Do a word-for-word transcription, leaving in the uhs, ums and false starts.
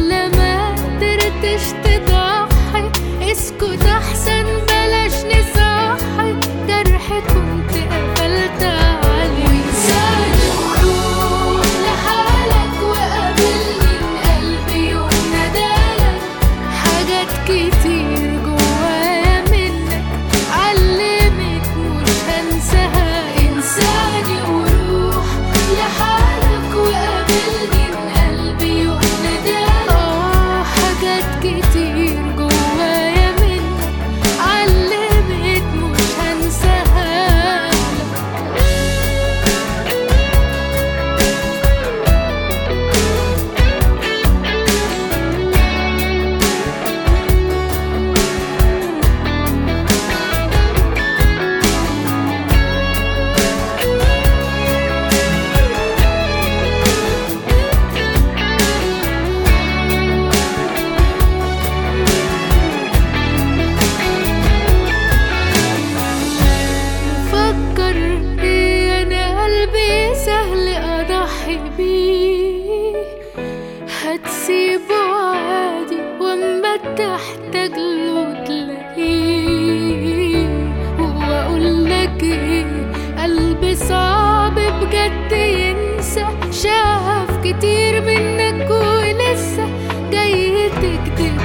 ولا ما قدرتش تضحي؟ اسكت احسن بلاش نصحي، جرح كنت قفلت عليه. وانساني وروح لحالك وقابلني من قلبي يوم ندالك، حاجات كتير جوايا منك علمت مش هنساها. انساني وروح لحالك وقابلني من قلبي يوم ندالك، اه حاجات كتير جوايا منك علمت مش هنساها. فكر ايه انا قلبي سهل اضحي بيه، هتسيبه عادي واما تحتاج له تلاقيه. واقول لك ايه، قلبي صعب بجد ينسى، شاف كتير منك ولسه جاي تكدب